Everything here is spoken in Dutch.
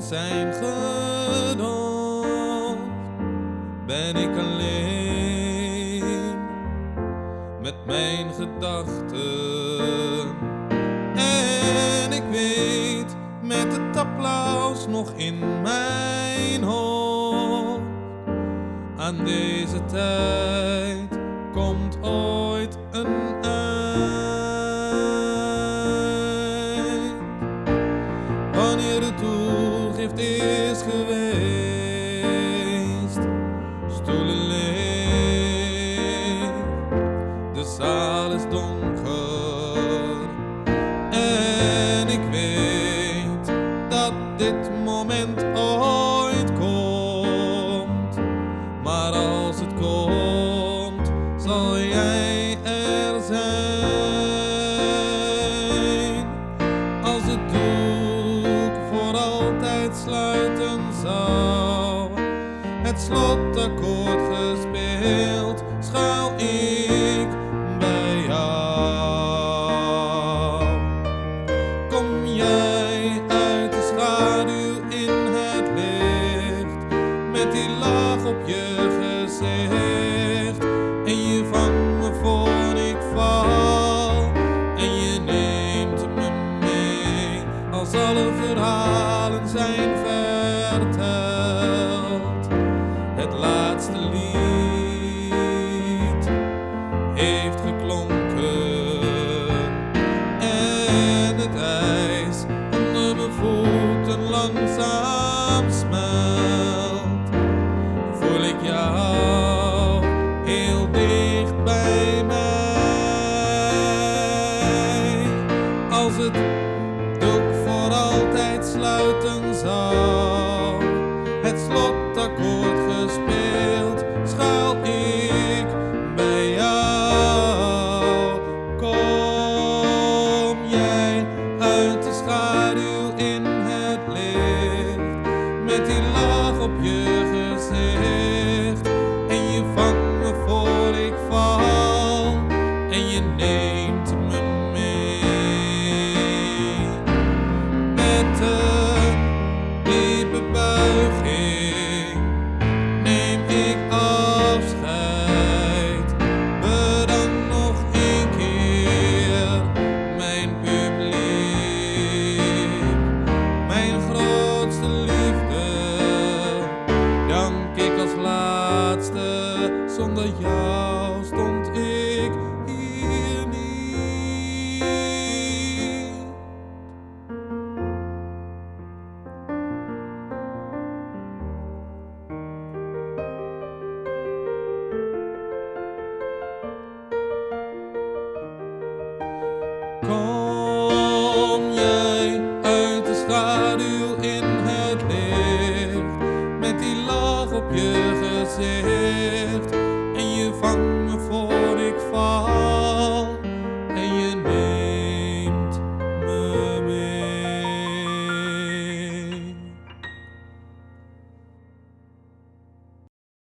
zijn gedoopt, ben ik alleen met mijn gedachten. En ik weet met het applaus nog in mijn hoofd, aan deze tijd komt ooit een eind. Wanneer de toegift is geweest, stoelen leeg, de zaal is donker. En ik weet dat dit moment ooit komt, maar als het komt, zal jij er zijn. Als het doek voor altijd sluiten zou, het slotakkoord gespeeld, schuil ik bij jou. Kom jij uit de schaduw in het licht, met die lach op je gezicht, en je vangt me voor ik val, en je neemt me mee als alle verhalen zijn verteld. Het laatste lied heeft geklonken en het ijs onder mijn voeten langzaam smelt. Voel ik jou heel dicht bij mij. Als het doek voor altijd sluiten zou, het slotakkoord gespeeld, schuil ik bij jou. Kom jij uit de schaduw in het licht, met die lach op je gezicht, en je vangt me voor ik val, en je neemt me mee. Met een diepe buiging neem ik afscheid. Bedankt nog een keer, mijn publiek, mijn grootste liefde. Dank ik als laatste, zonder jou stond ik hier niet. Kom jij uit de schaduw in het licht, met die lach op je gezicht,